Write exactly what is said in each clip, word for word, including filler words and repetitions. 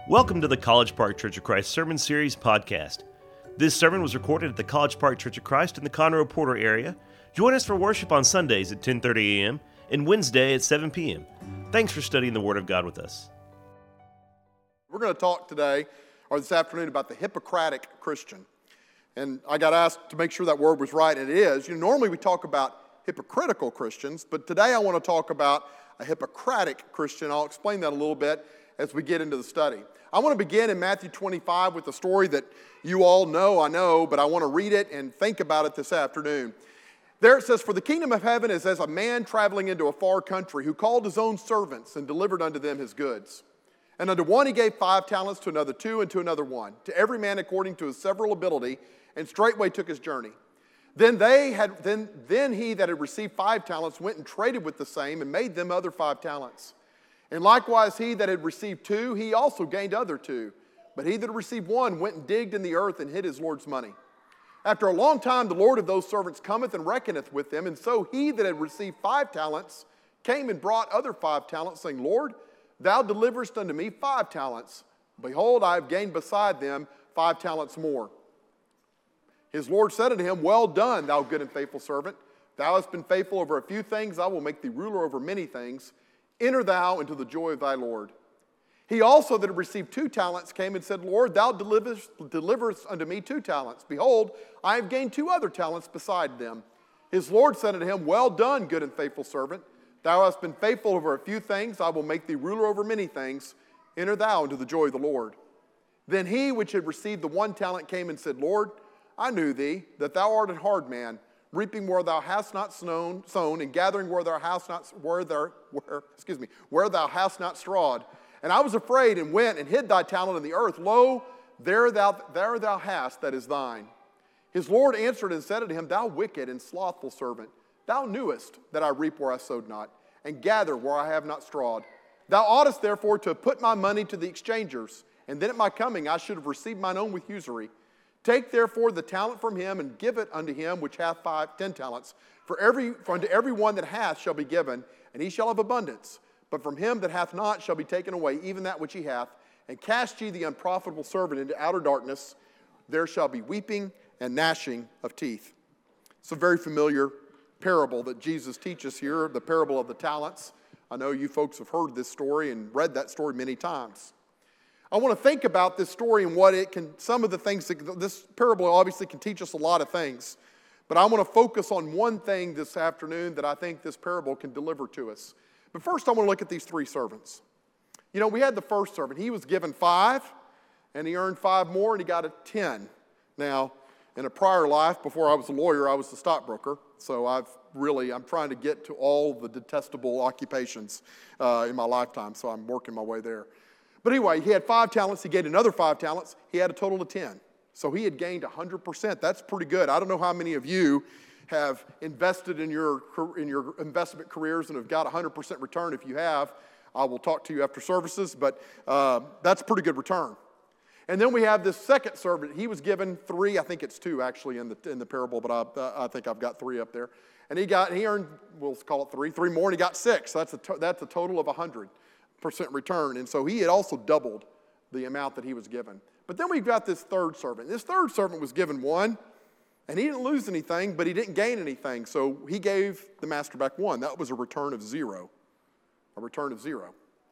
Welcome to the College Park Church of Christ Sermon Series podcast. This sermon was recorded at the College Park Church of Christ in the Conroe Porter area. Join us for worship on Sundays at ten thirty a.m. and Wednesday at seven p.m. Thanks for studying the Word of God with us. We're going to talk today, or this afternoon, about the Hippocratic Christian. And I got asked to make sure that word was right, and it is. You know, normally we talk about hypocritical Christians, but today I want to talk about a Hippocratic Christian. I'll explain that a little bit as we get into the study. I want to begin in Matthew twenty-five with a story that you all know, I know, but I want to read it and think about it this afternoon. There it says, "For the kingdom of heaven is as a man traveling into a far country, who called his own servants and delivered unto them his goods. And unto one he gave five talents, to another two, and to another one, to every man according to his several ability, and straightway took his journey. Then they had then, then he that had received five talents went and traded with the same, and made them other five talents. And likewise he that had received two, he also gained other two. But he that had received one went and digged in the earth and hid his Lord's money. After a long time the Lord of those servants cometh and reckoneth with them. And so he that had received five talents came and brought other five talents, saying, Lord, thou deliverest unto me five talents. Behold, I have gained beside them five talents more. His Lord said unto him, Well done, thou good and faithful servant. Thou hast been faithful over a few things, I will make thee ruler over many things. Enter thou into the joy of thy Lord. He also that had received two talents came and said, Lord, thou deliverest, deliverest unto me two talents. Behold, I have gained two other talents beside them. His Lord said unto him, Well done, good and faithful servant. Thou hast been faithful over a few things, I will make thee ruler over many things. Enter thou into the joy of the Lord. Then he which had received the one talent came and said, Lord, I knew thee, that thou art a hard man, reaping where thou hast not sown, sown, and gathering where thou hast not where thou where excuse me where thou hast not strawed. And I was afraid and went and hid thy talent in the earth. Lo, there thou there thou hast that is thine. His Lord answered and said unto him, Thou wicked and slothful servant, thou knewest that I reap where I sowed not, and gather where I have not strawed. Thou oughtest therefore to have put my money to the exchangers, and then at my coming I should have received mine own with usury. Take therefore the talent from him, and give it unto him which hath five, ten talents. For every for unto every one that hath shall be given, and he shall have abundance. But from him that hath not shall be taken away even that which he hath. And cast ye the unprofitable servant into outer darkness. There shall be weeping and gnashing of teeth." It's a very familiar parable that Jesus teaches here, the parable of the talents. I know you folks have heard this story and read that story many times. I want to think about this story and what it can, some of the things, that, this parable obviously can teach us a lot of things. But I want to focus on one thing this afternoon that I think this parable can deliver to us. But first I want to look at these three servants. You know, we had the first servant. He was given five, and he earned five more, and he got a ten. Now, in a prior life, before I was a lawyer, I was a stockbroker. So I've really, I'm trying to get to all the detestable occupations uh, in my lifetime. So I'm working my way there. But anyway, he had five talents. He gained another five talents. He had a total of ten. So he had gained one hundred percent. That's pretty good. I don't know how many of you have invested in your in your investment careers and have got one hundred percent return. If you have, I will talk to you after services. But uh, that's a pretty good return. And then we have this second servant. He was given three. I think it's two actually in the in the parable, but I, uh, I think I've got three up there. And he got he earned, we'll call it three, three more, and he got six. So that's a to, that's a total of one hundred percent return. And so he had also doubled the amount that he was given. But then we've got this third servant. This third servant was given one, and he didn't lose anything, but he didn't gain anything. So he gave the master back one. That was a return of zero. A return of zero.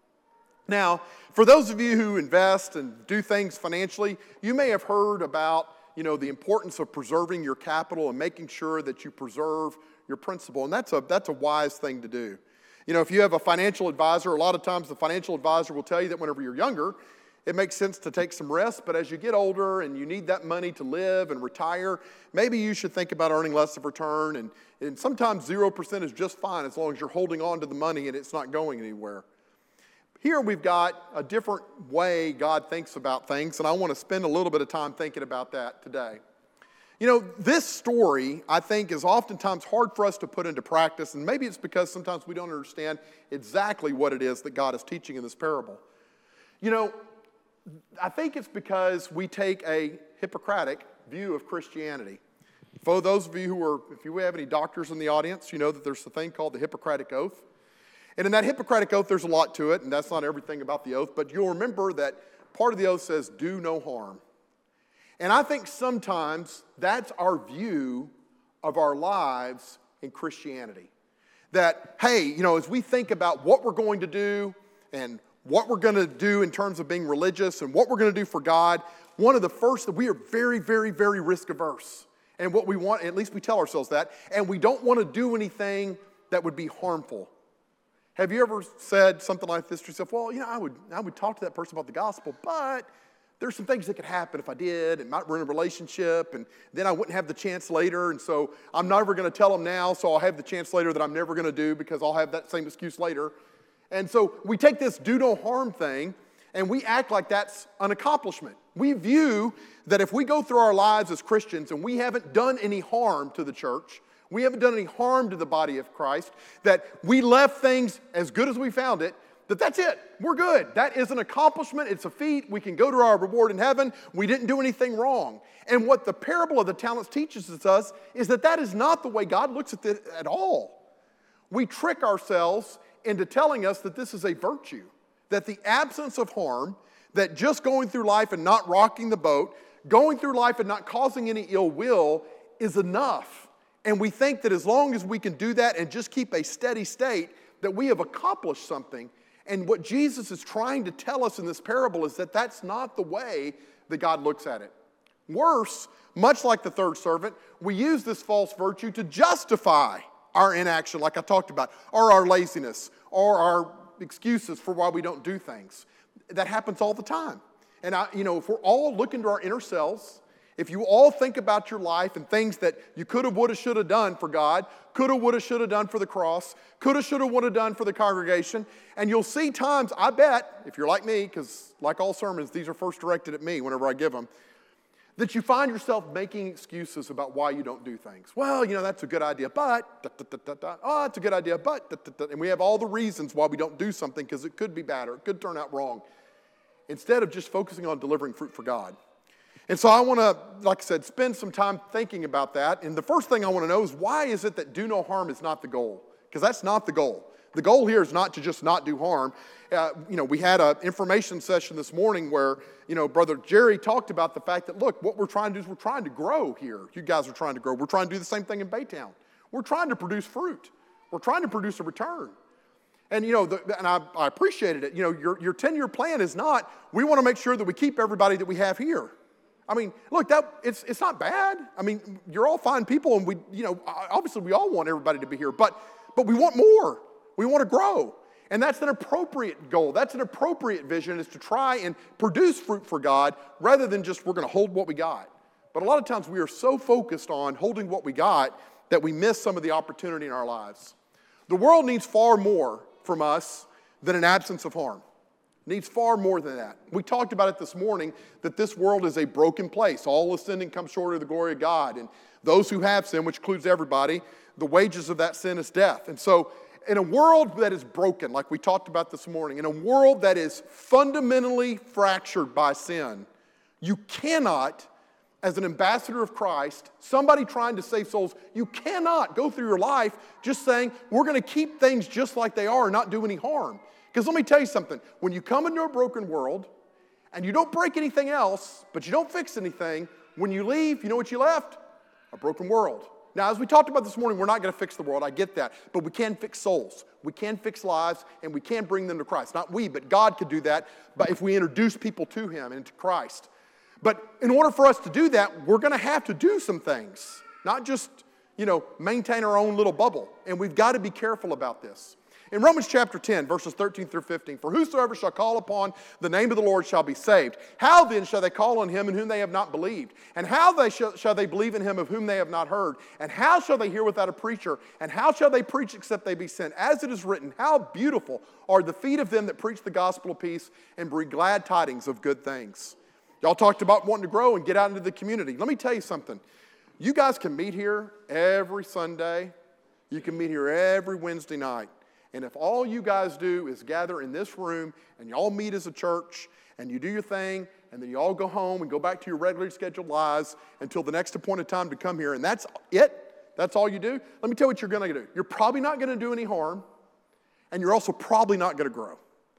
Now, for those of you who invest and do things financially, you may have heard about, you know, the importance of preserving your capital and making sure that you preserve your principal. And that's a that's a wise thing to do. You know, if you have a financial advisor, a lot of times the financial advisor will tell you that whenever you're younger, it makes sense to take some rest. But as you get older and you need that money to live and retire, maybe you should think about earning less of return. And, and sometimes zero percent is just fine as long as you're holding on to the money and it's not going anywhere. Here we've got a different way God thinks about things, and I want to spend a little bit of time thinking about that today. You know, this story, I think, is oftentimes hard for us to put into practice, and maybe it's because sometimes we don't understand exactly what it is that God is teaching in this parable. You know, I think it's because we take a Hippocratic view of Christianity. For those of you who are, if you have any doctors in the audience, you know that there's a thing called the Hippocratic Oath. And in that Hippocratic Oath, there's a lot to it, and that's not everything about the oath, but you'll remember that part of the oath says, do no harm. And I think sometimes that's our view of our lives in Christianity. That, hey, you know, as we think about what we're going to do and what we're going to do in terms of being religious and what we're going to do for God, one of the first, that we are very, very, very risk averse. And what we want, at least we tell ourselves that, and we don't want to do anything that would be harmful. Have you ever said something like this to yourself? Well, you know, I would, I would talk to that person about the gospel, but there's some things that could happen if I did. It might ruin a relationship, and then I wouldn't have the chance later, and so I'm never going to tell them now, so I'll have the chance later that I'm never going to do because I'll have that same excuse later. And so we take this do no harm thing, and we act like that's an accomplishment. We view that if we go through our lives as Christians and we haven't done any harm to the church, we haven't done any harm to the body of Christ, that we left things as good as we found it, that that's it. We're good. That is an accomplishment. It's a feat. We can go to our reward in heaven. We didn't do anything wrong. And what the parable of the talents teaches us is that that is not the way God looks at it at all. We trick ourselves into telling us that this is a virtue, that the absence of harm, that just going through life and not rocking the boat, going through life and not causing any ill will is enough. And we think that as long as we can do that and just keep a steady state, that we have accomplished something. And what Jesus is trying to tell us in this parable is that that's not the way that God looks at it. Worse, much like the third servant, we use this false virtue to justify our inaction, like I talked about, or our laziness, or our excuses for why we don't do things. That happens all the time. And I, you know, if we're all looking to our inner selves, if you all think about your life and things that you could have, would have, should have done for God, could have, would have, should have done for the cross, could have, should have, would have done for the congregation, and you'll see times, I bet, if you're like me, because like all sermons, these are first directed at me whenever I give them, that you find yourself making excuses about why you don't do things. Well, you know, that's a good idea, but, da, da, da, da, da. Oh, that's a good idea, but, da, da, da. And we have all the reasons why we don't do something because it could be bad or it could turn out wrong, instead of just focusing on delivering fruit for God. And so I want to, like I said, spend some time thinking about that. And the first thing I want to know is, why is it that do no harm is not the goal? Because that's not the goal. The goal here is not to just not do harm. Uh, you know, we had an information session this morning where, you know, Brother Jerry talked about the fact that, look, what we're trying to do is we're trying to grow here. You guys are trying to grow. We're trying to do the same thing in Baytown. We're trying to produce fruit. We're trying to produce a return. And, you know, the, and I, I appreciated it. You know, your, your ten-year plan is not, we want to make sure that we keep everybody that we have here. I mean, look, that it's it's not bad. I mean, you're all fine people, and we, you know, obviously we all want everybody to be here, but but we want more. We want to grow. And that's an appropriate goal. That's an appropriate vision, is to try and produce fruit for God rather than just we're going to hold what we got. But a lot of times we are so focused on holding what we got that we miss some of the opportunity in our lives. The world needs far more from us than an absence of harm. Needs far more than that. We talked about it this morning, that this world is a broken place. All have sinned and come short of the glory of God. And those who have sinned, which includes everybody, the wages of that sin is death. And so in a world that is broken, like we talked about this morning, in a world that is fundamentally fractured by sin, you cannot, as an ambassador of Christ, somebody trying to save souls, you cannot go through your life just saying, we're going to keep things just like they are and not do any harm. Because let me tell you something, when you come into a broken world and you don't break anything else, but you don't fix anything, when you leave, you know what you left? A broken world. Now, as we talked about this morning, we're not going to fix the world, I get that, but we can fix souls. We can fix lives, and we can bring them to Christ. Not we, but God could do that, but if we introduce people to Him and to Christ. But in order for us to do that, we're going to have to do some things, not just, you know, maintain our own little bubble, and we've got to be careful about this. In Romans chapter ten, verses thirteen through fifteen, for whosoever shall call upon the name of the Lord shall be saved. How then shall they call on Him in whom they have not believed? And how they shall, shall they believe in Him of whom they have not heard? And how shall they hear without a preacher? And how shall they preach except they be sent? As it is written, how beautiful are the feet of them that preach the gospel of peace and bring glad tidings of good things. Y'all talked about wanting to grow and get out into the community. Let me tell you something. You guys can meet here every Sunday. You can meet here every Wednesday night. And if all you guys do is gather in this room and you all meet as a church and you do your thing and then you all go home and go back to your regularly scheduled lives until the next appointed time to come here, and that's it, that's all you do, let me tell you what you're going to do. You're probably not going to do any harm, and you're also probably not going to grow.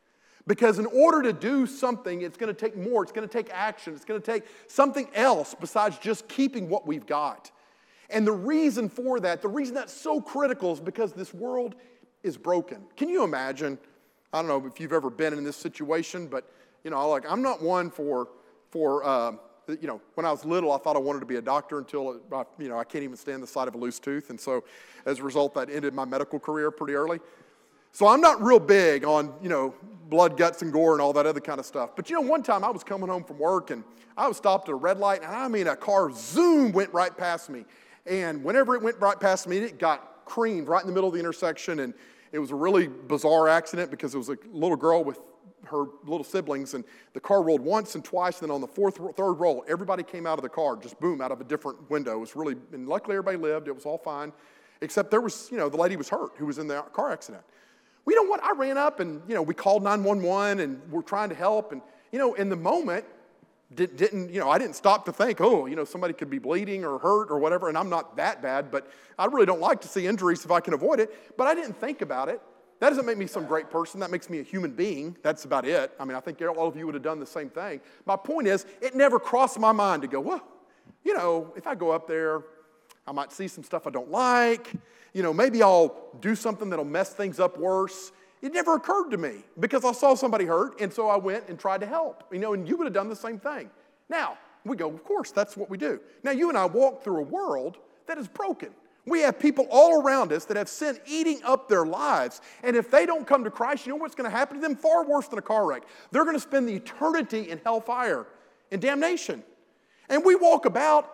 Because in order to do something, it's going to take more. It's going to take action. It's going to take something else besides just keeping what we've got. And the reason for that, the reason that's so critical is because this world is broken. Can you imagine? I don't know if you've ever been in this situation, but, you know, like I'm not one for, for uh, you know, when I was little, I thought I wanted to be a doctor until, uh, you know, I can't even stand the sight of a loose tooth. And so as a result, that ended my medical career pretty early. So I'm not real big on, you know, blood, guts, and gore and all that other kind of stuff. But, you know, one time I was coming home from work, and I was stopped at a red light, and I mean, a car, zoom, went right past me. And whenever it went right past me, it got creamed right in the middle of the intersection, and it was a really bizarre accident because it was a little girl with her little siblings, and the car rolled once and twice, and then on the fourth, third roll, everybody came out of the car, just boom, out of a different window. It was really, and luckily everybody lived. It was all fine, except there was, you know, the lady was hurt who was in the car accident. Well, you know what? I ran up and, you know, we called nine one one and we're trying to help. And, you know, in the moment, did, didn't, you know, I didn't stop to think, oh, you know, somebody could be bleeding or hurt or whatever. And I'm not that bad, but I really don't like to see injuries if I can avoid it. But I didn't think about it. That doesn't make me some great person. That makes me a human being. That's about it. I mean, I think all of you would have done the same thing. My point is, it never crossed my mind to go, well, you know, if I go up there, I might see some stuff I don't like. You know, maybe I'll do something that'll mess things up worse. It never occurred to me because I saw somebody hurt, and so I went and tried to help. You know, and you would have done the same thing. Now, we go, of course, that's what we do. Now, you and I walk through a world that is broken. We have people all around us that have sin eating up their lives, and if they don't come to Christ, you know what's going to happen to them? Far worse than a car wreck. They're going to spend the eternity in hellfire, in damnation. And we walk about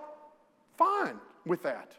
fine with that.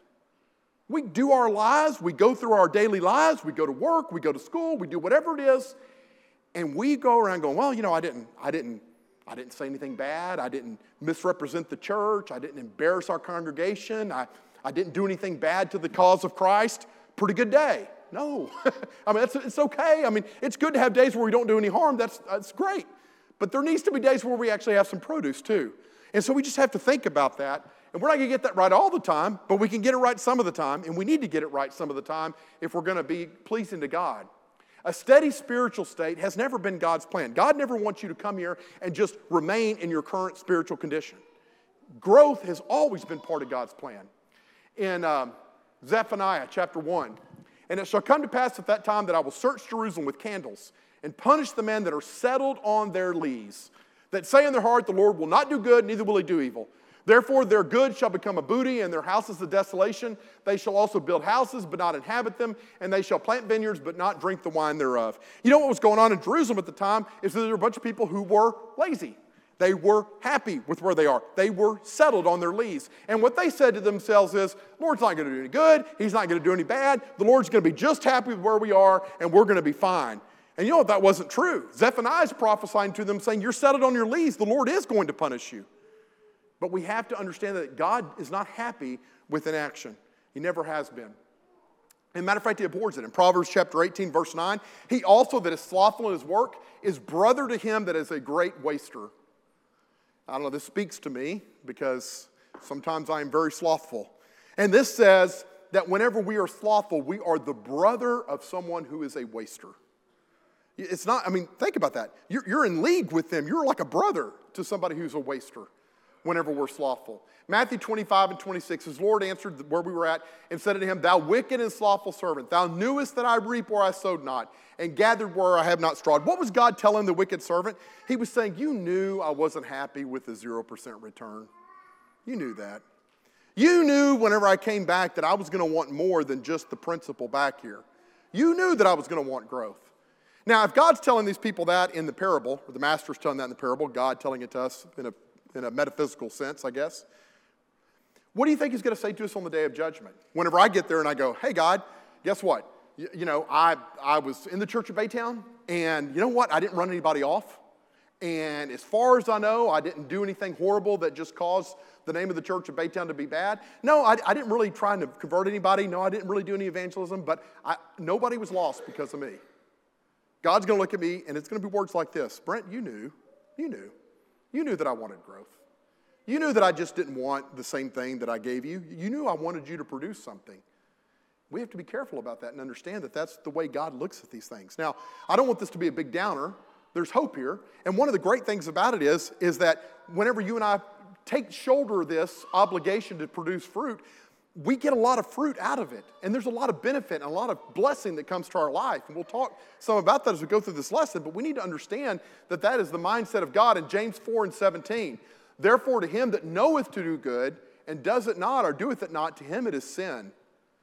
We do our lives, we go through our daily lives, we go to work, we go to school, we do whatever it is, and we go around going, well, you know, I didn't, I didn't, I didn't say anything bad, I didn't misrepresent the church, I didn't embarrass our congregation, I, I didn't do anything bad to the cause of Christ. Pretty good day. No. I mean, that's, it's okay. I mean, it's good to have days where we don't do any harm. That's, that's great. But there needs to be days where we actually have some produce too. And so we just have to think about that. And we're not going to get that right all the time, but we can get it right some of the time, and we need to get it right some of the time if we're going to be pleasing to God. A steady spiritual state has never been God's plan. God never wants you to come here and just remain in your current spiritual condition. Growth has always been part of God's plan. In um, Zephaniah chapter one, and it shall come to pass at that time that I will search Jerusalem with candles and punish the men that are settled on their lees, that say in their heart, the Lord will not do good, neither will he do evil. Therefore, their good shall become a booty, and their houses a desolation. They shall also build houses, but not inhabit them, and they shall plant vineyards, but not drink the wine thereof. You know what was going on in Jerusalem at the time is that there were a bunch of people who were lazy. They were happy with where they are. They were settled on their lees. And what they said to themselves is, Lord's not going to do any good. He's not going to do any bad. The Lord's going to be just happy with where we are, and we're going to be fine. And you know what? That wasn't true. Zephaniah is prophesying to them, saying, you're settled on your lees. The Lord is going to punish you. But we have to understand that God is not happy with inaction. He never has been. As a matter of fact, he abhors it. In Proverbs chapter eighteen, verse nine, he also that is slothful in his work is brother to him that is a great waster. I don't know, this speaks to me because sometimes I am very slothful. And this says that whenever we are slothful, we are the brother of someone who is a waster. It's not, I mean, think about that. You're, you're in league with them. You're like a brother to somebody who's a waster whenever we're slothful. Matthew twenty-five and twenty-six, his Lord answered where we were at and said to him, thou wicked and slothful servant, thou knewest that I reap where I sowed not, and gathered where I have not strawed. What was God telling the wicked servant? He was saying, you knew I wasn't happy with the zero percent return. You knew that. You knew whenever I came back that I was going to want more than just the principal back here. You knew that I was going to want growth. Now, if God's telling these people that in the parable, or the master's telling that in the parable, God telling it to us in a in a metaphysical sense, I guess. What do you think he's going to say to us on the day of judgment? Whenever I get there and I go, hey, God, guess what? You, you know, I, I was in the church of Baytown, and you know what? I didn't run anybody off. And as far as I know, I didn't do anything horrible that just caused the name of the church of Baytown to be bad. No, I, I didn't really try to convert anybody. No, I didn't really do any evangelism, but I, nobody was lost because of me. God's going to look at me, and it's going to be words like this. Brent, you knew. You knew. You knew that I wanted growth. You knew that I just didn't want the same thing that I gave you. You knew I wanted you to produce something. We have to be careful about that and understand that that's the way God looks at these things. Now, I don't want this to be a big downer, There's hope here. And one of the great things about it is, is that whenever you and I take shoulder this obligation to produce fruit, we get a lot of fruit out of it. And there's a lot of benefit and a lot of blessing that comes to our life. And we'll talk some about that as we go through this lesson, but we need to understand that that is the mindset of God in James four and seventeen. Therefore, to him that knoweth to do good and does it not or doeth it not, to him it is sin.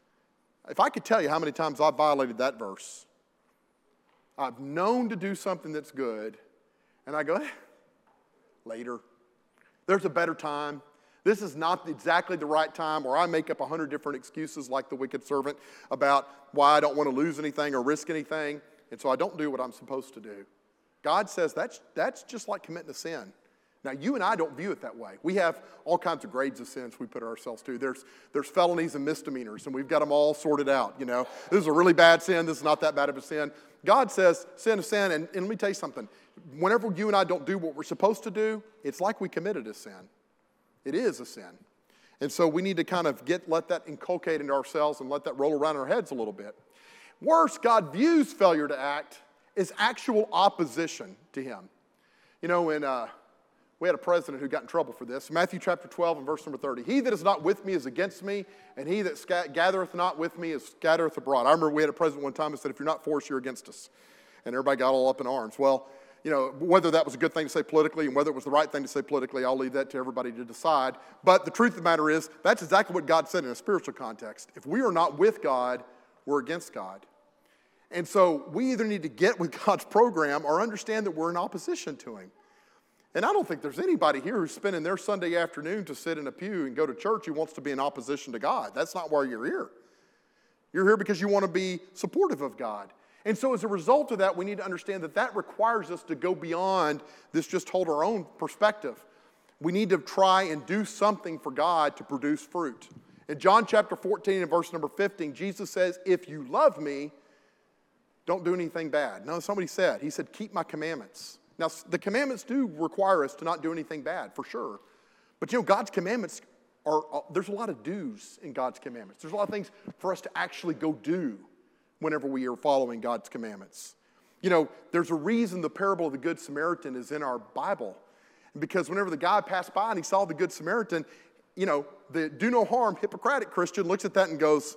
If I could tell you how many times I've violated that verse. I've known to do something that's good, and I go, eh, later. There's a better time. This is not exactly the right time, or I make up a hundred different excuses like the wicked servant about why I don't want to lose anything or risk anything, and so I don't do what I'm supposed to do. God says that's, that's just like committing a sin. Now, you and I don't view it that way. We have all kinds of grades of sins we put ourselves to. There's, there's felonies and misdemeanors, and we've got them all sorted out, you know. This is a really bad sin. This is not that bad of a sin. God says sin is sin, and, and let me tell you something. Whenever you and I don't do what we're supposed to do, it's like we committed a sin. It is a sin. And so we need to kind of get let that inculcate into ourselves and let that roll around our heads a little bit. Worse, God views failure to act as actual opposition to him. You know, when... Uh, We had a president who got in trouble for this. Matthew chapter twelve and verse number thirty. He that is not with me is against me, and he that sca- gathereth not with me is scattereth abroad. I remember we had a president one time who said, if you're not for us, you're against us. And everybody got all up in arms. Well, you know, whether that was a good thing to say politically and whether it was the right thing to say politically, I'll leave that to everybody to decide. But the truth of the matter is, that's exactly what God said in a spiritual context. If we are not with God, we're against God. And so we either need to get with God's program or understand that we're in opposition to him. And I don't think there's anybody here who's spending their Sunday afternoon to sit in a pew and go to church who wants to be in opposition to God. That's not why you're here. You're here because you want to be supportive of God. And so as a result of that, we need to understand that that requires us to go beyond this just hold our own perspective. We need to try and do something for God to produce fruit. In John chapter fourteen and verse number fifteen, Jesus says, if you love me, don't do anything bad. No, somebody said, he said, keep my commandments. Now, the commandments do require us to not do anything bad, for sure. But, you know, God's commandments are, uh, there's a lot of do's in God's commandments. There's a lot of things for us to actually go do whenever we are following God's commandments. You know, there's a reason the parable of the Good Samaritan is in our Bible. Because whenever the guy passed by and he saw the Good Samaritan, you know, the do no harm, Hippocratic Christian looks at that and goes,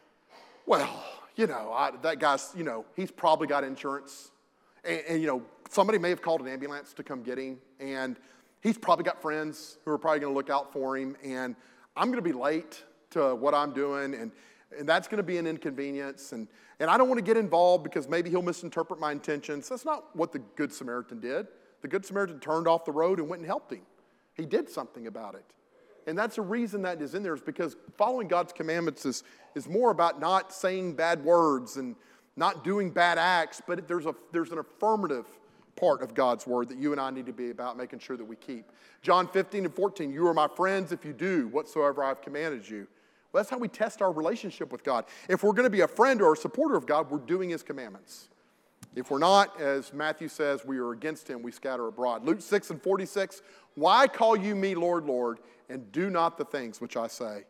well, you know, I, that guy's, you know, he's probably got insurance. And, and, you know, somebody may have called an ambulance to come get him, and he's probably got friends who are probably going to look out for him, and I'm going to be late to what I'm doing, and, and that's going to be an inconvenience, and, and I don't want to get involved because maybe he'll misinterpret my intentions. That's not what the Good Samaritan did. The Good Samaritan turned off the road and went and helped him. He did something about it. And that's the reason that is in there, is because following God's commandments is, is more about not saying bad words and not doing bad acts, but there's a there's an affirmative part of God's word that you and I need to be about making sure that we keep. John fifteen and fourteen, you are my friends if you do whatsoever I've commanded you. Well, that's how we test our relationship with God. If we're going to be a friend or a supporter of God, we're doing his commandments. If we're not, as Matthew says, we are against him, we scatter abroad. Luke six and forty-six, why call you me Lord, Lord, and do not the things which I say?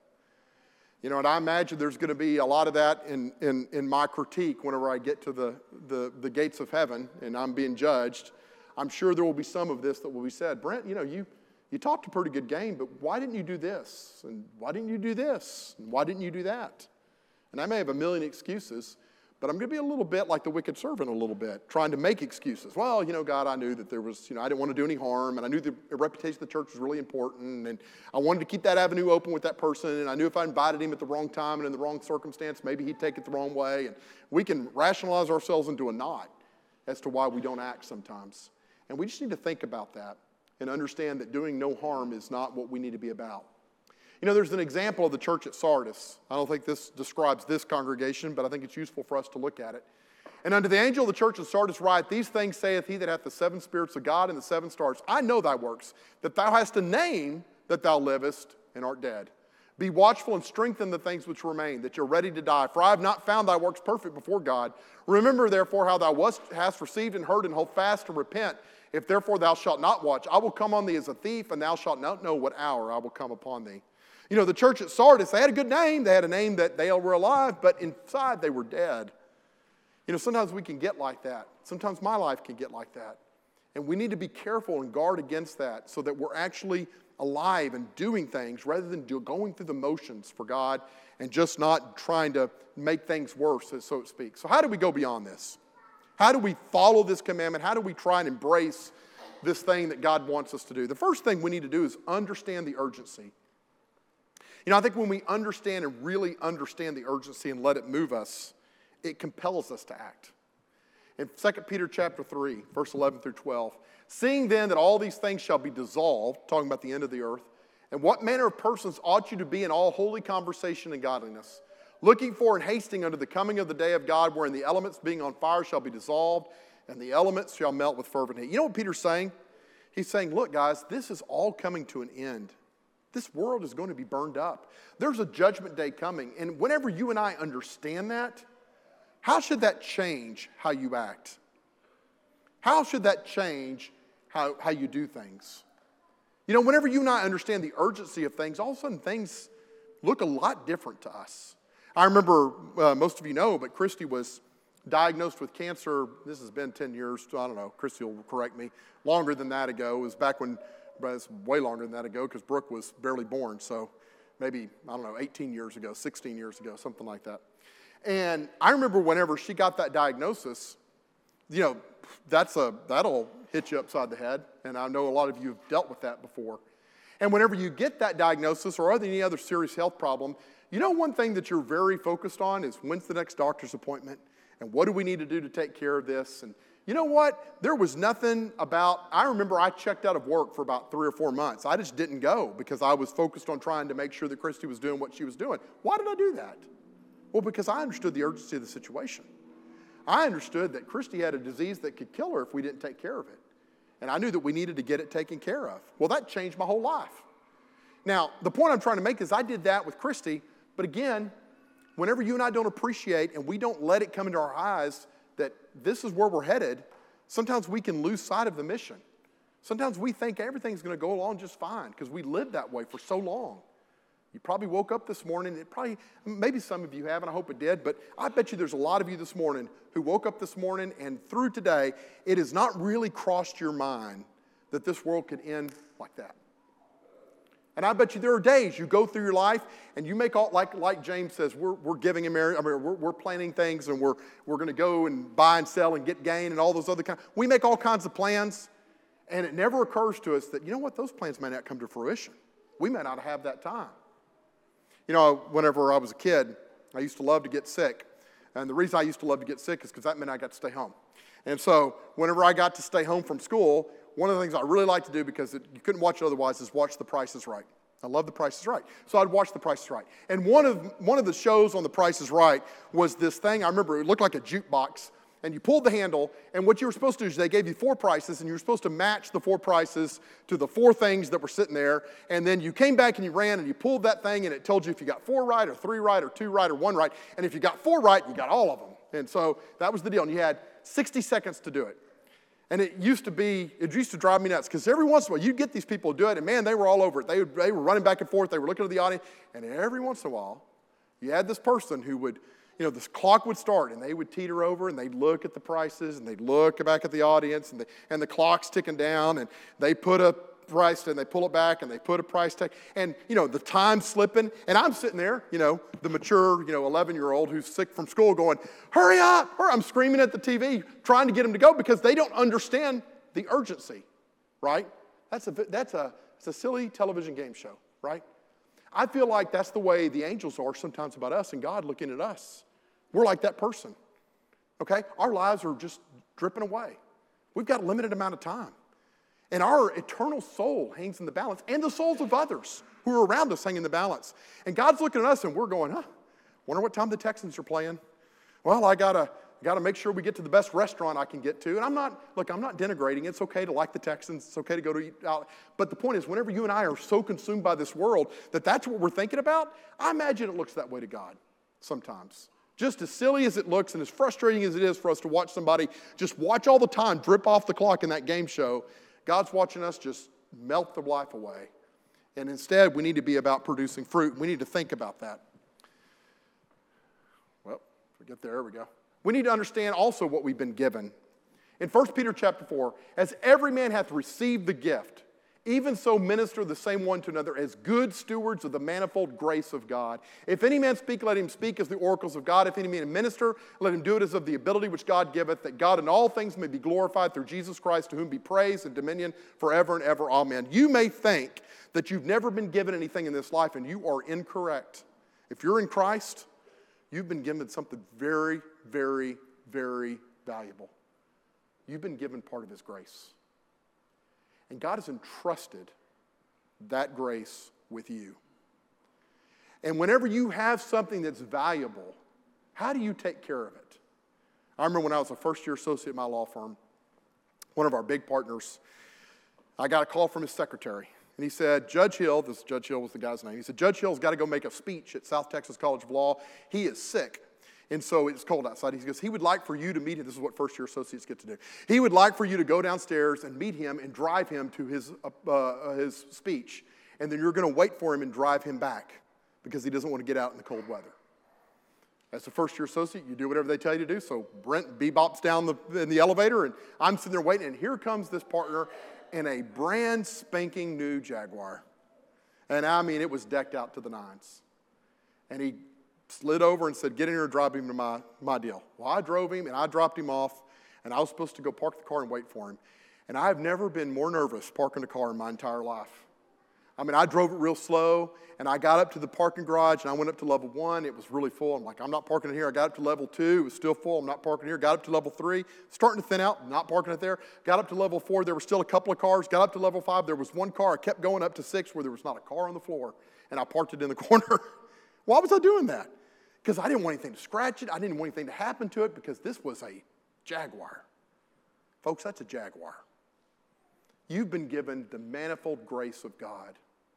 You know, and I imagine there's going to be a lot of that in, in, in my critique whenever I get to the, the, the gates of heaven and I'm being judged. I'm sure there will be some of this that will be said. Brent, you know, you, you talked a pretty good game, but why didn't you do this? And why didn't you do this? And why didn't you do that? And I may have a million excuses, but I'm going to be a little bit like the wicked servant a little bit, trying to make excuses. Well, you know, God, I knew that there was, you know, I didn't want to do any harm, and I knew the reputation of the church was really important, and I wanted to keep that avenue open with that person, and I knew if I invited him at the wrong time and in the wrong circumstance, maybe he'd take it the wrong way. And we can rationalize ourselves into a knot as to why we don't act sometimes. And we just need to think about that and understand that doing no harm is not what we need to be about. You know, there's an example of the church at Sardis. I don't think this describes this congregation, but I think it's useful for us to look at it. And unto the angel of the church of Sardis write, these things saith he that hath the seven spirits of God and the seven stars. I know thy works, that thou hast a name that thou livest and art dead. Be watchful and strengthen the things which remain, that you're ready to die. For I have not found thy works perfect before God. Remember therefore how thou wast, hast received and heard, and hold fast to repent. If therefore thou shalt not watch, I will come on thee as a thief, and thou shalt not know what hour I will come upon thee. You know, the church at Sardis, they had a good name. They had a name that they were alive, but inside they were dead. You know, sometimes we can get like that. Sometimes my life can get like that. And we need to be careful and guard against that so that we're actually alive and doing things rather than do, going through the motions for God and just not trying to make things worse, so to speak. So how do we go beyond this? How do we follow this commandment? How do we try and embrace this thing that God wants us to do? The first thing we need to do is understand the urgency. You know, I think when we understand and really understand the urgency and let it move us, it compels us to act. In Second Peter chapter three, verse eleven through twelve, seeing then that all these things shall be dissolved, talking about the end of the earth, and what manner of persons ought you to be in all holy conversation and godliness, looking for and hasting unto the coming of the day of God, wherein the elements being on fire shall be dissolved, and the elements shall melt with fervent heat. You know what Peter's saying? He's saying, look, guys, this is all coming to an end. This world is going to be burned up. There's a judgment day coming, and whenever you and I understand that, how should that change how you act? How should that change how, how you do things? You know, whenever you and I understand the urgency of things, all of a sudden things look a lot different to us. I remember, uh, most of you know, but Christy was diagnosed with cancer. This has been ten years, I don't know, Christy will correct me, longer than that ago. It was back when, but it's way longer than that ago because Brooke was barely born. So maybe, I don't know, eighteen years ago, sixteen years ago, something like that. And I remember whenever she got that diagnosis, you know, that's a, that'll hit you upside the head. And I know a lot of you have dealt with that before. And whenever you get that diagnosis or any other serious health problem, you know one thing that you're very focused on is when's the next doctor's appointment? And what do we need to do to take care of this? And you know what? There was nothing about, I remember I checked out of work for about three or four months. I just didn't go because I was focused on trying to make sure that Christy was doing what she was doing. Why did I do that? Well, because I understood the urgency of the situation. I understood that Christy had a disease that could kill her if we didn't take care of it. And I knew that we needed to get it taken care of. Well, that changed my whole life. Now, the point I'm trying to make is I did that with Christy, but again, whenever you and I don't appreciate and we don't let it come into our eyes that this is where we're headed, sometimes we can lose sight of the mission. Sometimes we think everything's going to go along just fine because we lived that way for so long. You probably woke up this morning, it probably, maybe some of you have, and I hope it did, but I bet you there's a lot of you this morning who woke up this morning and through today, it has not really crossed your mind that this world could end like that. And I bet you there are days you go through your life and you make all, like, like James says, we're, we're giving him, I mean, we're, we're planning things and we're, we're going to go and buy and sell and get gain and all those other kinds. We make all kinds of plans and it never occurs to us that, you know what, those plans may not come to fruition. We may not have that time. You know, whenever I was a kid, I used to love to get sick. And the reason I used to love to get sick is because that meant I got to stay home. And so whenever I got to stay home from school, one of the things I really liked to do because it, you couldn't watch it otherwise is watch The Price is Right. I love The Price is Right. So I'd watch The Price is Right. And one of, one of the shows on The Price is Right was this thing. I remember it looked like a jukebox. And you pulled the handle, and what you were supposed to do is they gave you four prices, and you were supposed to match the four prices to the four things that were sitting there. And then you came back and you ran, and you pulled that thing, and it told you if you got four right, or three right, or two right, or one right. And if you got four right, you got all of them. And so that was the deal. And you had sixty seconds to do it. And it used to be, it used to drive me nuts, because every once in a while, you'd get these people to do it, and man, they were all over it. They, they were running back and forth. They were looking at the audience. And every once in a while, you had this person who would, you know, this clock would start, and they would teeter over, and they'd look at the prices, and they'd look back at the audience, and the, and the clock's ticking down, and they put a price, and they pull it back, and they put a price tag, and, you know, the time's slipping, and I'm sitting there, you know, the mature, you know, eleven-year-old who's sick from school going, hurry up, hurry. I'm screaming at the T V, trying to get them to go, because they don't understand the urgency, right? That's a, that's a, it's a silly television game show, right? I feel like that's the way the angels are sometimes about us and God looking at us. We're like that person, okay? Our lives are just dripping away. We've got a limited amount of time. And our eternal soul hangs in the balance, and the souls of others who are around us hang in the balance. And God's looking at us, and we're going, huh, wonder what time the Texans are playing. Well, I gotta, gotta make sure we get to the best restaurant I can get to. And I'm not, look, I'm not denigrating. It's okay to like the Texans. It's okay to go to eat out. But the point is, whenever you and I are so consumed by this world that that's what we're thinking about, I imagine it looks that way to God sometimes. Just as silly as it looks and as frustrating as it is for us to watch somebody just watch all the time drip off the clock in that game show, God's watching us just melt the life away. And instead, we need to be about producing fruit. We need to think about that. Well, if we get there, there we go. We need to understand also what we've been given. In First Peter chapter four, as every man hath received the gift, even so minister the same one to another as good stewards of the manifold grace of God. If any man speak, let him speak as the oracles of God. If any man minister, let him do it as of the ability which God giveth, that God in all things may be glorified through Jesus Christ, to whom be praise and dominion forever and ever. Amen. You may think that you've never been given anything in this life, and you are incorrect. If you're in Christ, you've been given something very, very, very valuable. You've been given part of his grace. And God has entrusted that grace with you. And whenever you have something that's valuable, how do you take care of it? I remember when I was a first-year associate at my law firm, one of our big partners, I got a call from his secretary. And he said, Judge Hill, this Judge Hill was the guy's name, he said, Judge Hill's got to go make a speech at South Texas College of Law. He is sick. And so it's cold outside. He goes, he would like for you to meet him. This is what first-year associates get to do. He would like for you to go downstairs and meet him and drive him to his, uh, uh, his speech. And then you're going to wait for him and drive him back because he doesn't want to get out in the cold weather. As a first-year associate, you do whatever they tell you to do. So Brent bebops down the, in the elevator, and I'm sitting there waiting, and here comes this partner in a brand spanking new Jaguar. And I mean, it was decked out to the nines. And he slid over and said, get in here and drive him to my, my deal. Well, I drove him, and I dropped him off, and I was supposed to go park the car and wait for him. And I have never been more nervous parking a car in my entire life. I mean, I drove it real slow, and I got up to the parking garage, and I went up to level one. It was really full. I'm like, I'm not parking it here. I got up to level two. It was still full. I'm not parking here. Got up to level three. Starting to thin out. Not parking it there. Got up to level four. There were still a couple of cars. Got up to level five. There was one car. I kept going up to six where there was not a car on the floor, and I parked it in the corner. Why was I doing that? Because I didn't want anything to scratch it. I didn't want anything to happen to it because this was a Jaguar. Folks, that's a Jaguar. You've been given the manifold grace of God.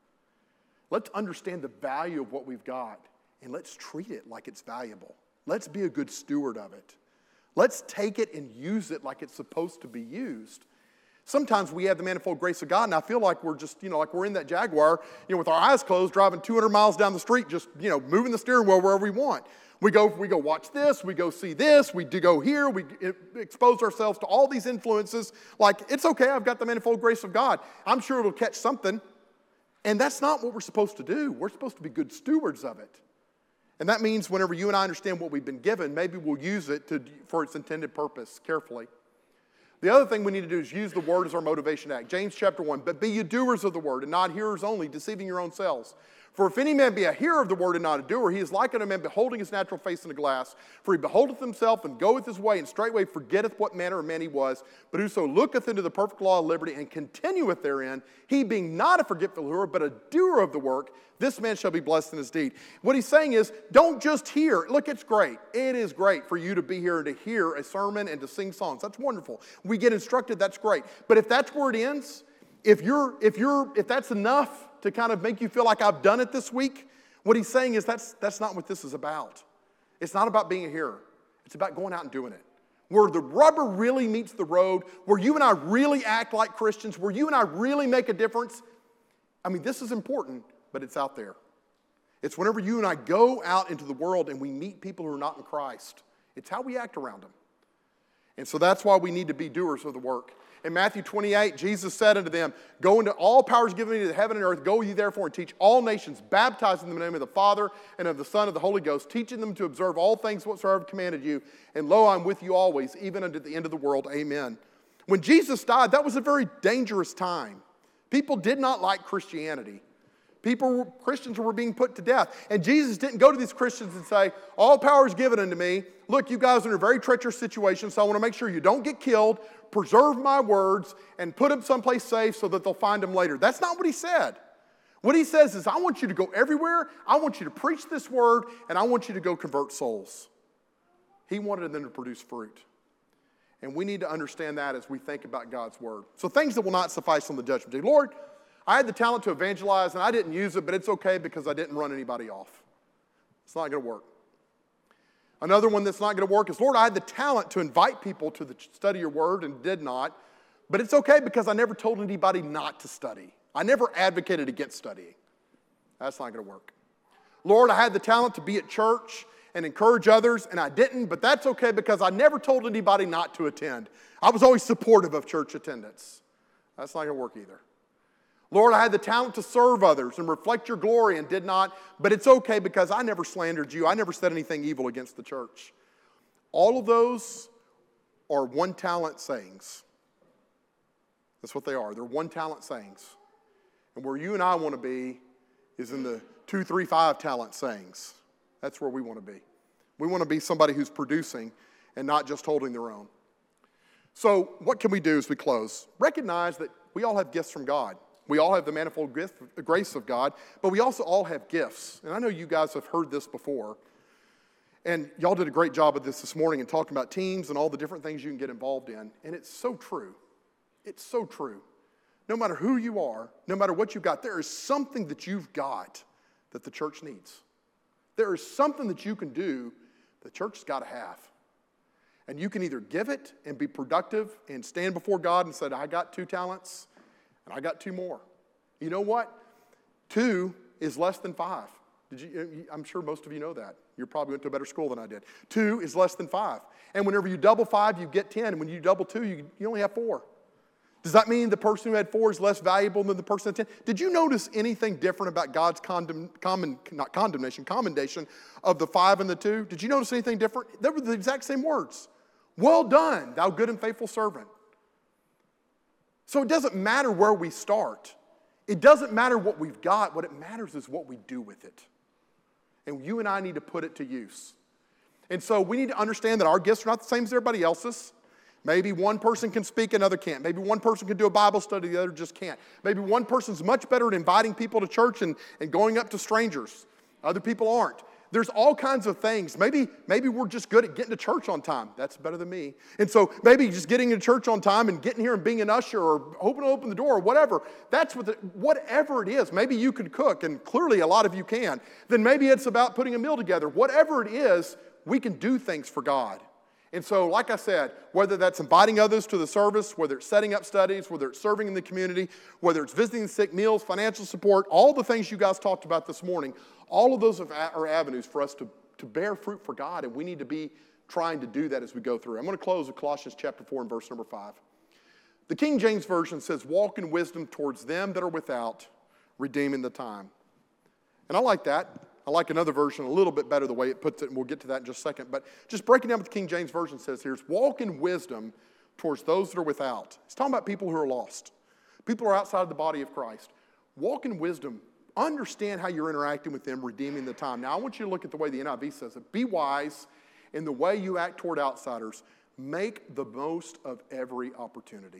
Let's understand the value of what we've got, and let's treat it like it's valuable. Let's be a good steward of it. Let's take it and use it like it's supposed to be used. Sometimes we have the manifold grace of God, and I feel like we're just, you know, like we're in that Jaguar, you know, with our eyes closed, driving two hundred miles down the street, just, you know, moving the steering wheel wherever we want. We go, we go watch this, we go see this, we do go here, we expose ourselves to all these influences. Like, it's okay, I've got the manifold grace of God. I'm sure it'll catch something. And that's not what we're supposed to do. We're supposed to be good stewards of it. And that means whenever you and I understand what we've been given, maybe we'll use it to, for its intended purpose carefully. The other thing we need to do is use the word as our motivation act. James chapter one, but be ye doers of the word and not hearers only, deceiving your own selves. For if any man be a hearer of the word and not a doer, he is like unto a man beholding his natural face in a glass. For he beholdeth himself and goeth his way, and straightway forgetteth what manner of man he was. But whoso looketh into the perfect law of liberty and continueth therein, he being not a forgetful hearer, but a doer of the work, this man shall be blessed in his deed. What he's saying is, don't just hear. Look, it's great. It is great for you to be here and to hear a sermon and to sing songs. That's wonderful. We get instructed, that's great. But if that's where it ends, if you're, if you're, if that's enough to kind of make you feel like I've done it this week, what he's saying is that's, that's not what this is about. It's not about being a hearer. It's about going out and doing it. Where the rubber really meets the road, where you and I really act like Christians, where you and I really make a difference. I mean, this is important, but it's out there. It's whenever you and I go out into the world and we meet people who are not in Christ. It's how we act around them. And so that's why we need to be doers of the work. In Matthew twenty-eight, Jesus said unto them, go into all powers given to the heaven and earth, go ye therefore and teach all nations, baptizing them in the name of the Father and of the Son and of the Holy Ghost, teaching them to observe all things whatsoever I've commanded you. And lo, I'm with you always, even unto the end of the world. Amen. When Jesus died, that was a very dangerous time. People did not like Christianity. People, Christians were being put to death. And Jesus didn't go to these Christians and say, all power is given unto me. Look, you guys are in a very treacherous situation, so I want to make sure you don't get killed. Preserve my words and put them someplace safe so that they'll find them later. That's not what he said. What he says is, I want you to go everywhere. I want you to preach this word, and I want you to go convert souls. He wanted them to produce fruit. And we need to understand that as we think about God's word. So things that will not suffice on the judgment day. Lord, I had the talent to evangelize, and I didn't use it, but it's okay because I didn't run anybody off. It's not going to work. Another one that's not going to work is, Lord, I had the talent to invite people to the study of your word and did not, but it's okay because I never told anybody not to study. I never advocated against studying. That's not going to work. Lord, I had the talent to be at church, and encourage others, and I didn't, but that's okay because I never told anybody not to attend. I was always supportive of church attendance. That's not going to work either. Lord, I had the talent to serve others and reflect your glory and did not, but it's okay because I never slandered you. I never said anything evil against the church. All of those are one-talent sayings. That's what they are. They're one-talent sayings. And where you and I want to be is in the two, three, five talent sayings. That's where we want to be. We want to be somebody who's producing and not just holding their own. So what can we do as we close? Recognize that we all have gifts from God. We all have the manifold gift, grace of God, but we also all have gifts. And I know you guys have heard this before. And y'all did a great job of this this morning in talking about teams and all the different things you can get involved in. And it's so true. It's so true. No matter who you are, no matter what you've got, there is something that you've got that the church needs. There is something that you can do the church has got to have. And you can either give it and be productive and stand before God and say, I got two talents and I got two more. You know what? Two is less than five. Did you? I'm sure most of you know that. You probably went to a better school than I did. Two is less than five. And whenever you double five, you get ten. And when you double two, you, you only have four. Does that mean the person who had four is less valuable than the person who had ten? Did you notice anything different about God's condemn, common, not condemnation, commendation of the five and the two? Did you notice anything different? They were the exact same words. Well done, thou good and faithful servant. So it doesn't matter where we start. It doesn't matter what we've got. What it matters is what we do with it. And you and I need to put it to use. And so we need to understand that our gifts are not the same as everybody else's. Maybe one person can speak, another can't. Maybe one person can do a Bible study, the other just can't. Maybe one person's much better at inviting people to church and, and going up to strangers. Other people aren't. There's all kinds of things. Maybe, maybe we're just good at getting to church on time. That's better than me. And so maybe just getting to church on time and getting here and being an usher or open open the door or whatever. That's what the, whatever it is. Maybe you could cook, and clearly a lot of you can. Then maybe it's about putting a meal together. Whatever it is, we can do things for God. And so, like I said, whether that's inviting others to the service, whether it's setting up studies, whether it's serving in the community, whether it's visiting sick, meals, financial support, all the things you guys talked about this morning, all of those are avenues for us to, to bear fruit for God, and we need to be trying to do that as we go through. I'm going to close with Colossians chapter four and verse number five. The King James Version says, walk in wisdom towards them that are without, redeeming the time. And I like that. I like another version a little bit better the way it puts it, and we'll get to that in just a second. But just breaking down what the King James Version says here is walk in wisdom towards those that are without. It's talking about people who are lost. People who are outside of the body of Christ. Walk in wisdom. Understand how you're interacting with them, redeeming the time. Now, I want you to look at the way the N I V says it. Be wise in the way you act toward outsiders. Make the most of every opportunity.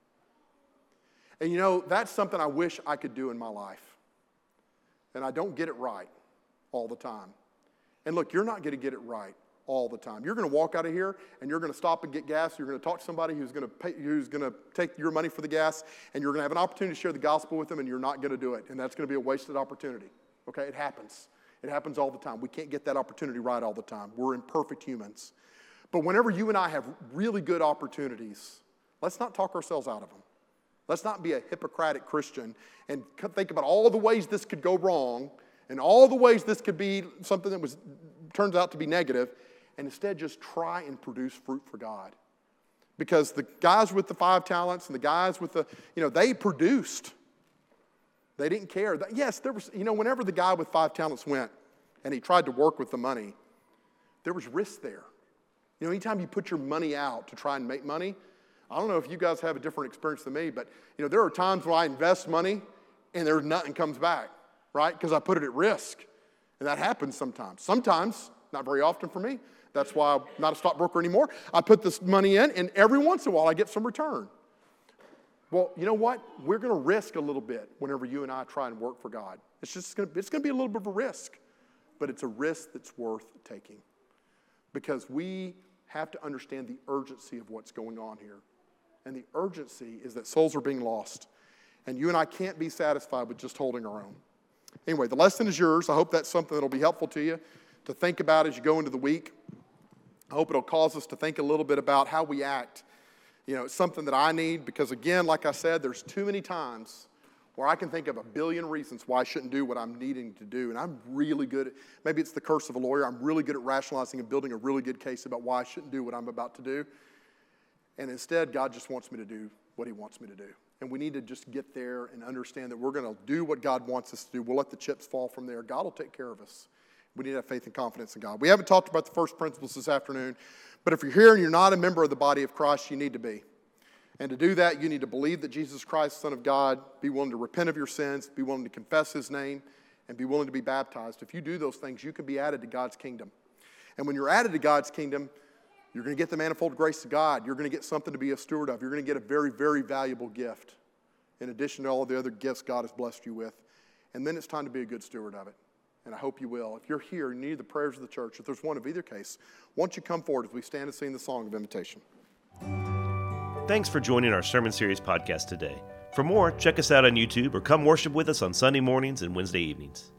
And you know, that's something I wish I could do in my life. And I don't get it right all the time. And look, you're not going to get it right all the time. You're going to walk out of here and you're going to stop and get gas. You're going to talk to somebody who's going to pay, who's going to take your money for the gas, and you're going to have an opportunity to share the gospel with them, and you're not going to do it. And that's going to be a wasted opportunity. Okay, it happens. It happens all the time. We can't get that opportunity right all the time. We're imperfect humans. But whenever you and I have really good opportunities, let's not talk ourselves out of them. Let's not be a Hippocratic Christian and think about all the ways this could go wrong and all the ways this could be something that was turns out to be negative, and instead just try and produce fruit for God. Because the guys with the five talents and the guys with the, you know, they produced. They didn't care. Yes, there was, you know, whenever the guy with five talents went and he tried to work with the money, there was risk there. You know, anytime you put your money out to try and make money, I don't know if you guys have a different experience than me, but, you know, there are times when I invest money and there's nothing comes back, right? Because I put it at risk. And that happens sometimes. Sometimes, not very often for me. That's why I'm not a stockbroker anymore. I put this money in, and every once in a while I get some return. Well, you know what? We're going to risk a little bit whenever you and I try and work for God. It's just going to, it's going to be a little bit of a risk, but it's a risk that's worth taking, because we have to understand the urgency of what's going on here. And the urgency is that souls are being lost, and you and I can't be satisfied with just holding our own. Anyway, the lesson is yours. I hope that's something that'll be helpful to you to think about as you go into the week. I hope it'll cause us to think a little bit about how we act. You know, it's something that I need, because again, like I said, there's too many times where I can think of a billion reasons why I shouldn't do what I'm needing to do. And I'm really good at, maybe it's the curse of a lawyer, I'm really good at rationalizing and building a really good case about why I shouldn't do what I'm about to do. And instead, God just wants me to do what he wants me to do. And we need to just get there and understand that we're going to do what God wants us to do. We'll let the chips fall from there. God will take care of us. We need to have faith and confidence in God. We haven't talked about the first principles this afternoon, but if you're here and you're not a member of the body of Christ, you need to be. And to do that, you need to believe that Jesus Christ, Son of God, be willing to repent of your sins, be willing to confess his name, and be willing to be baptized. If you do those things, you can be added to God's kingdom. And when you're added to God's kingdom, you're going to get the manifold grace of God. You're going to get something to be a steward of. You're going to get a very, very valuable gift in addition to all of the other gifts God has blessed you with. And then it's time to be a good steward of it. And I hope you will. If you're here and you need the prayers of the church, if there's one of either case, won't you come forward as we stand and sing the song of invitation. Thanks for joining our Sermon Series podcast today. For more, check us out on YouTube or come worship with us on Sunday mornings and Wednesday evenings.